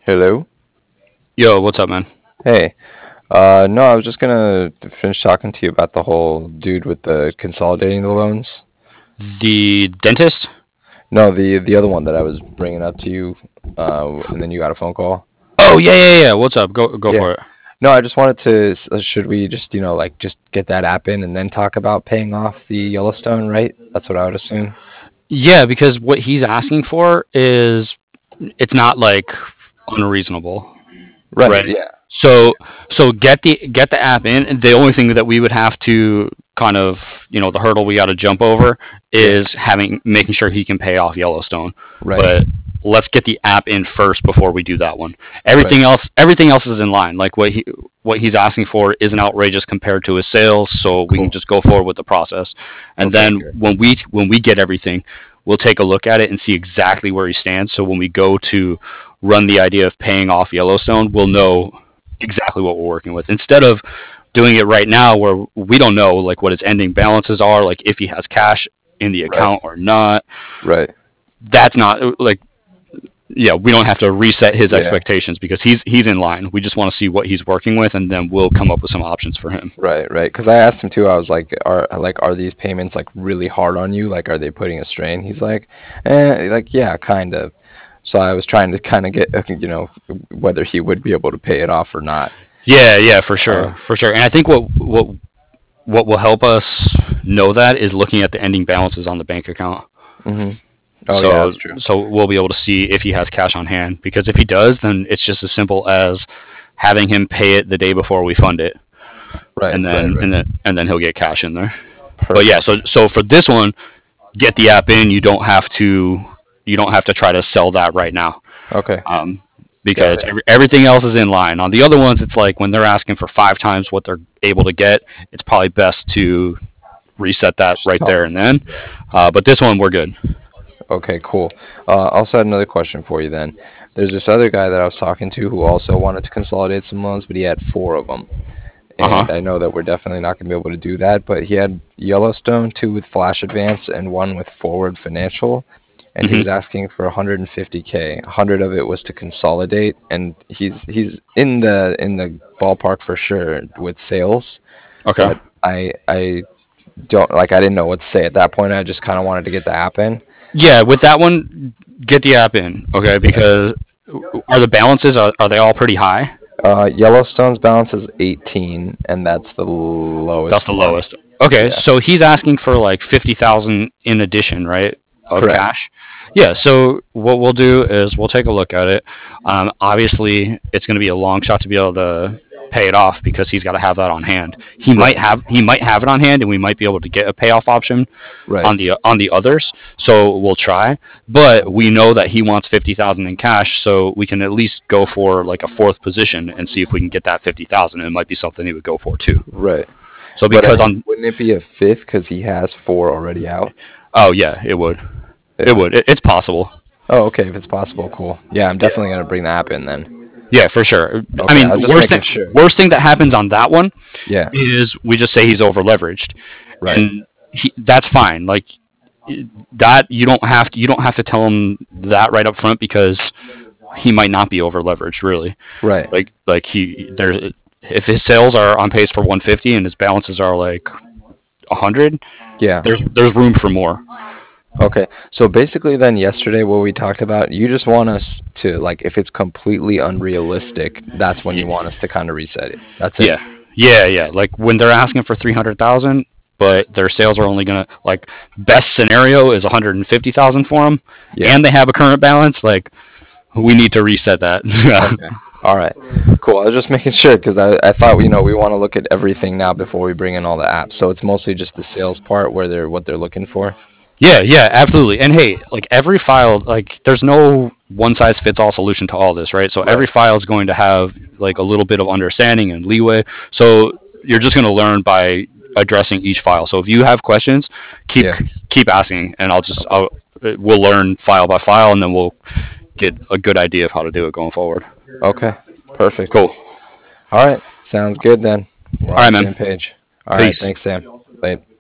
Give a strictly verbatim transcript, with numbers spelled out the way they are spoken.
Hello. Yo, what's up, man? Hey. Uh, no, I was just gonna finish talking to you about the whole dude with the consolidating the loans. The dentist? No, the the other one that I was bringing up to you, uh, and then you got a phone call. Oh, yeah, yeah, yeah. What's up? Go go Yeah. for it. No, I just wanted to. s- uh, Should we just, you know, like just get that app in and then talk about paying off the Yellowstone, right? That's what I would assume. Yeah, because what he's asking for is it's not like unreasonable, Right. right? Yeah. So so get the get the app in. And the only thing that we would have to kind of, you know, the hurdle we got to jump over Yeah. is having making sure he can pay off Yellowstone. Right. But let's get the app in first before we do that one. Right. Everything else everything else is in line. Like what he what he's asking for isn't outrageous compared to his sales, so we can Cool. just go forward with the process. And Okay. then Good. when we when we get everything, we'll take a look at it and see exactly where he stands. So when we go to run the idea of paying off Yellowstone, we'll know exactly what we're working with instead of doing it right now where we don't know like what his ending balances are, like if he has cash in the Right. account or not. Right. That's not like, yeah, we don't have to reset his Yeah. expectations because he's he's in line. We just want to see what he's working with, and then we'll come up with some options for him. Right, right. Because I asked him too. I was like, "Are like are these payments like really hard on you? Like, are they putting a strain?" He's like, "Eh, like yeah, kind of." So I was trying to kind of get, uh, you know, whether he would be able to pay it off or not. Yeah, yeah, for sure, Uh, for sure. And I think what what what will help us know that is looking at the ending balances on the bank account. hmm Oh yeah, So that's true. so we'll be able to see if he has cash on hand. Because if he does, then it's just as simple as having him pay it the day before we fund it, Right, and right, then right. and then and then he'll get cash in there. But yeah, Perfect. so so for this one, get the app in. You don't have to you don't have to try to sell that right now. Okay, Um, got because it. every, everything else is in line. On the other ones, it's like when they're asking for five times what they're able to get, it's probably best to reset that Just right tell there him. and then. Uh, but this one, we're good. Okay, cool. Uh, also had another question for you then. There's this other guy that I was talking to who also wanted to consolidate some loans, but he had four of them. Uh And huh. I know that we're definitely not going to be able to do that. But he had Yellowstone, two with Flash Advance, and one with Forward Financial, and he hmm was asking for one hundred fifty k. one hundred of it was to consolidate, and he's he's in the in the ballpark for sure with sales. Okay. But I I don't like I didn't know what to say at that point. I just kind of wanted to get the app in. Yeah, with that one, get the app in, okay? Yeah. Because are the balances are, are they all pretty high? Uh, Yellowstone's balance is eighteen, and that's the That's the lowest one. lowest. Okay, Yeah. so he's asking for like fifty thousand in addition, right, of Correct. cash. Yeah. So what we'll do is we'll take a look at it. Um, obviously, it's going to be a long shot to be able to pay it off because he's got to have that on hand. He might Right. have he might have it on hand, and we might be able to get a payoff option Right. on the on the others. So we'll try, but we know that he wants fifty thousand in cash, so we can at least go for like a fourth position and see if we can get that fifty thousand. It might be something he would go for too. Right. So But I because mean, on wouldn't it be a fifth because he has four already out? oh yeah, it would it Yeah. would it, it's possible. Oh, okay. If it's possible, cool. Yeah, I'm Yeah, definitely gonna bring the app in then. yeah, for sure. I Okay, mean, I was just worst making thing sure. worst thing that happens on that one Yeah. is we just say he's over leveraged, Right. and he, that's fine. Like that, you don't have to you don't have to tell him that right up front because he might not be over leveraged really. Right. Like like he there if his sales are on pace for one fifty and his balances are like one hundred, Yeah. there's there's room for more. Okay. So basically, then yesterday, what we talked about, you just want us to like, if it's completely unrealistic, that's when you want us to kind of reset it. That's it. Yeah, yeah, yeah. Like when they're asking for three hundred thousand, but their sales are only gonna like best scenario is one hundred fifty thousand for them, Yeah. and they have a current balance. Like we need to reset that. Okay. All right. Cool. I was just making sure because I, I thought, you know, we want to look at everything now before we bring in all the apps. So it's mostly just the sales part where they're what they're looking for. Yeah, yeah, absolutely. And hey, like every file, like there's no one size fits all solution to all this, right? So every Right. file is going to have like a little bit of understanding and leeway. So you're just going to learn by addressing each file. So if you have questions, keep Yeah. keep asking, and I'll just Okay. I'll, we'll learn file by file, and then we'll get a good idea of how to do it going forward. Okay. Perfect. Cool. All right. Sounds good then. We're All on right, the man. same page. All right. Peace. Thanks, Sam. Later.